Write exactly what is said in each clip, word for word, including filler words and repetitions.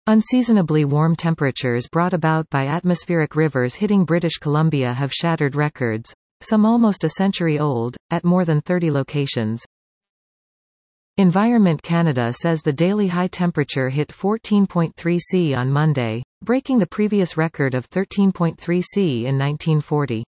Unseasonably warm temperatures brought about by atmospheric rivers hitting British Columbia have shattered records, some almost a century old, at more than thirty locations. Environment Canada says the daily high temperature hit fourteen point three Celsius on Monday, breaking the previous record of thirteen point three Celsius in nineteen forty.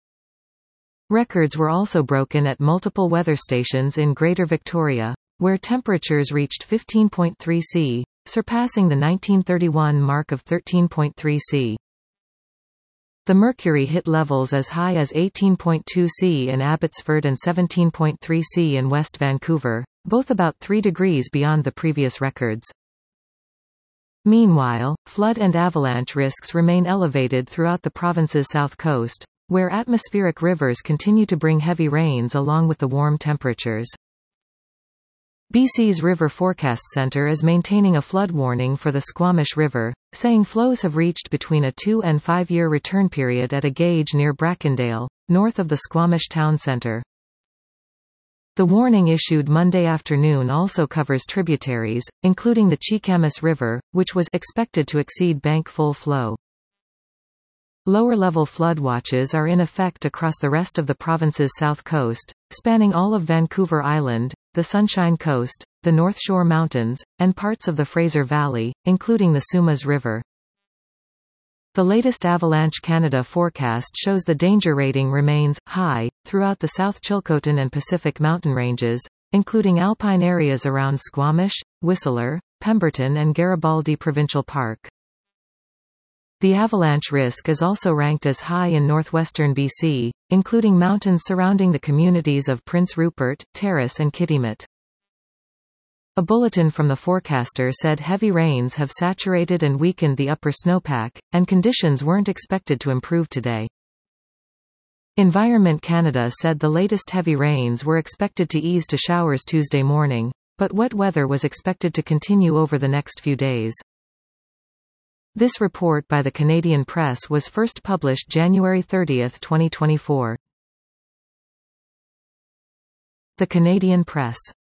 Records were also broken at multiple weather stations in Greater Victoria, where temperatures reached fifteen point three Celsius, surpassing the nineteen thirty-one mark of thirteen point three Celsius. The mercury hit levels as high as eighteen point two Celsius in Abbotsford and seventeen point three Celsius in West Vancouver, both about three degrees beyond the previous records. Meanwhile, flood and avalanche risks remain elevated throughout the province's south coast, where atmospheric rivers continue to bring heavy rains along with the warm temperatures. B C's River Forecast Centre is maintaining a flood warning for the Squamish River, saying flows have reached between a two and five year return period at a gauge near Brackendale, north of the Squamish town centre. The warning issued Monday afternoon also covers tributaries, including the Cheekamus River, which was expected to exceed bank full flow. Lower-level flood watches are in effect across the rest of the province's south coast, spanning all of Vancouver Island, the Sunshine Coast, the North Shore Mountains, and parts of the Fraser Valley, including the Sumas River. The latest Avalanche Canada forecast shows the danger rating remains high throughout the South Chilcotin and Pacific Mountain ranges, including alpine areas around Squamish, Whistler, Pemberton and Garibaldi Provincial Park. The avalanche risk is also ranked as high in northwestern B C, including mountains surrounding the communities of Prince Rupert, Terrace and Kitimat. A bulletin from the forecaster said heavy rains have saturated and weakened the upper snowpack, and conditions weren't expected to improve today. Environment Canada said the latest heavy rains were expected to ease to showers Tuesday morning, but wet weather was expected to continue over the next few days. This report by the Canadian Press was first published January thirtieth, twenty twenty-four. The Canadian Press.